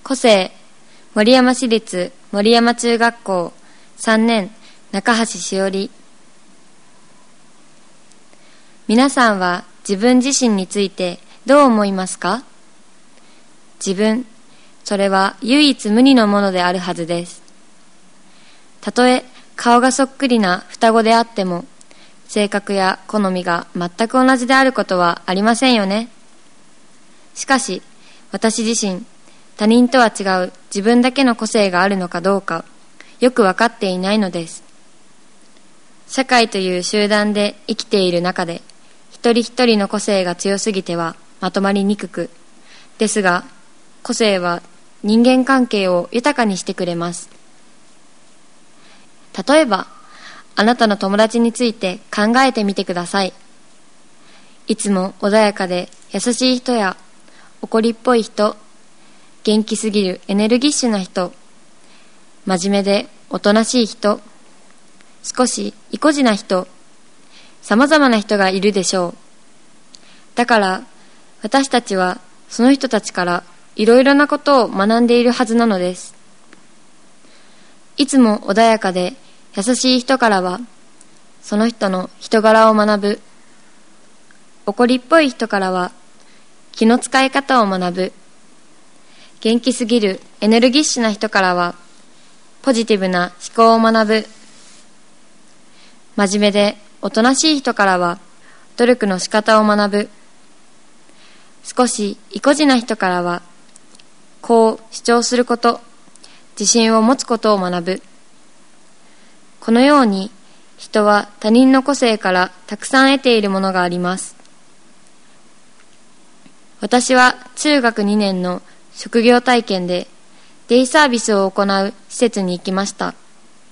個性、森山市立森山中学校3年中橋しおり。皆さんは自分自身についてどう思いますか？自分、それは唯一無二のものであるはずです。たとえ顔がそっくりな双子であっても、性格や好みが全く同じであることはありませんよね。しかし、私自身、他人とは違う自分だけの個性があるのかどうか、よくわかっていないのです。社会という集団で生きている中で、一人一人の個性が強すぎてはまとまりにくく、ですが、個性は人間関係を豊かにしてくれます。例えば、あなたの友達について考えてみてください。いつも穏やかで優しい人や、怒りっぽい人、元気すぎるエネルギッシュな人、真面目でおとなしい人、少し意固地な人、様々な人がいるでしょう。だから、私たちはその人たちからいろいろなことを学んでいるはずなのです。いつも穏やかで優しい人からは、その人の人柄を学ぶ。怒りっぽい人からは、気の使い方を学ぶ。元気すぎるエネルギッシュな人からは、ポジティブな思考を学ぶ。真面目でおとなしい人からは、努力の仕方を学ぶ。少し意固地な人からは、こう主張すること、自信を持つことを学ぶ。このように、人は他人の個性からたくさん得ているものがあります。私は中学2年の職業体験でデイサービスを行う施設に行きました。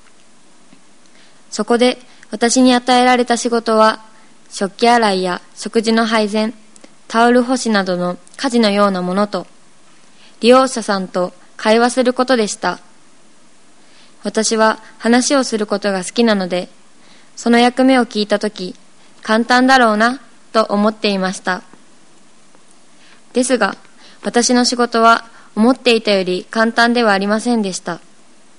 そこで私に与えられた仕事は、食器洗いや食事の配膳、タオル干しなどの家事のようなものと、利用者さんと会話することでした。私は話をすることが好きなので、その役目を聞いたとき、簡単だろうなと思っていました。ですが、私の仕事は思っていたより簡単ではありませんでした。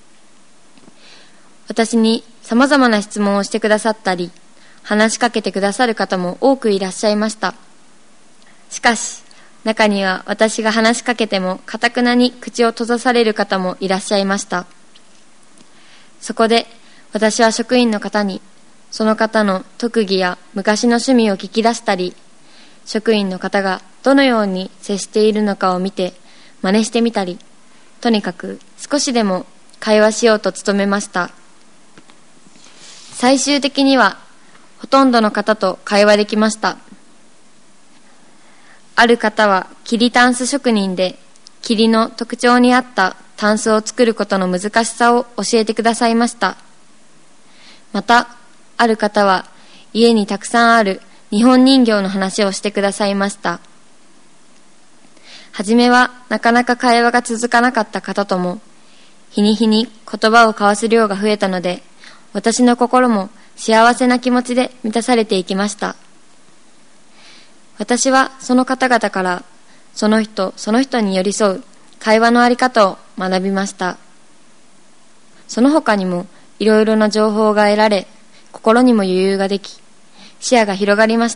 私に様々な質問をしてくださったり、話しかけてくださる方も多くいらっしゃいました。しかし、中には私が話しかけても頑なに口を閉ざされる方もいらっしゃいました。そこで私は職員の方にその方の特技や昔の趣味を聞き出したり、職員の方がどのように接しているのかを見て真似してみたり、とにかく少しでも会話しようと努めました。最終的にはほとんどの方と会話できました。ある方は桐タンス職人で、桐の特徴に合ったタンスを作ることの難しさを教えてくださいました。また、ある方は家にたくさんある日本人形の話をしてくださいました。はじめはなかなか会話が続かなかった方とも、日に日に言葉を交わす量が増えたので、私の心も幸せな気持ちで満たされていきました。私はその方々からその人その人に寄り添う会話のあり方を学びました。その他にもいろいろな情報が得られ、心にも余裕ができ、視野が広がりました。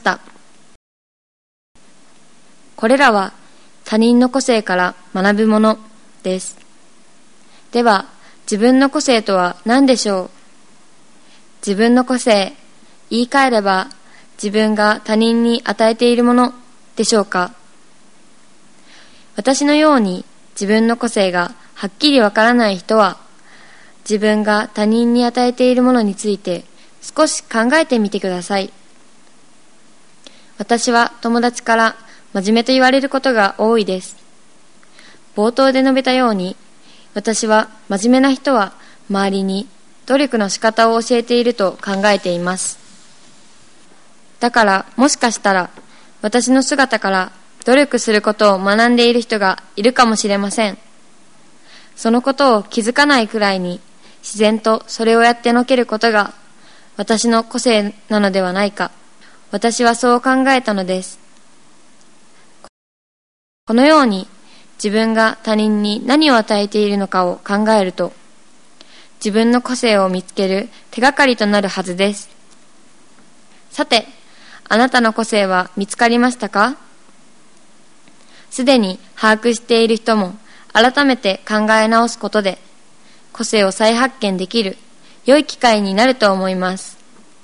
これらは他人の個性から学ぶものです。では、自分の個性とは何でしょう？自分の個性、言い換えれば自分が他人に与えているものでしょうか？私のように自分の個性がはっきりわからない人は、自分が他人に与えているものについて少し考えてみてください。私は友達から真面目と言われることが多いです。冒頭で述べたように、私は真面目な人は周りに努力の仕方を教えていると考えています。だからもしかしたら私の姿から努力することを学んでいる人がいるかもしれません。そのことを気づかないくらいに自然とそれをやってのけることが私の個性なのではないか、私はそう考えたのです。このように自分が他人に何を与えているのかを考えると、自分の個性を見つける手がかりとなるはずです。さて、あなたの個性は見つかりましたか？すでに把握している人も改めて考え直すことで、個性を再発見できる良い機会になると思います。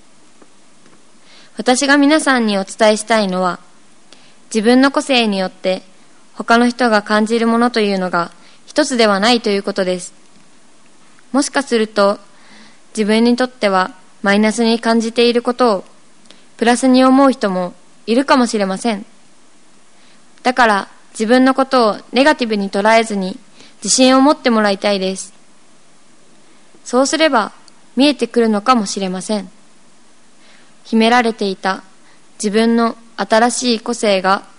私が皆さんにお伝えしたいのは、自分の個性によって他の人が感じるものというのが一つではないということです。もしかすると自分にとってはマイナスに感じていることをプラスに思う人もいるかもしれません。だから自分のことをネガティブに捉えずに自信を持ってもらいたいです。そうすれば見えてくるのかもしれません。秘められていた自分の新しい個性が